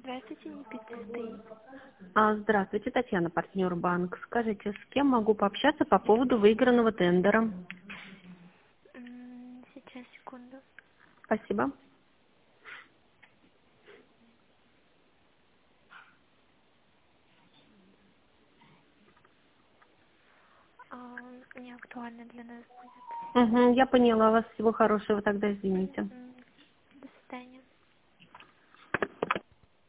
Здравствуйте, Никита стоит. Здравствуйте, Татьяна, партнер банк. Скажите, с кем могу пообщаться по поводу выигранного тендера? Сейчас, секунду. Спасибо. Не актуально для нас будет. Я поняла вас. Всего хорошего тогда, извините.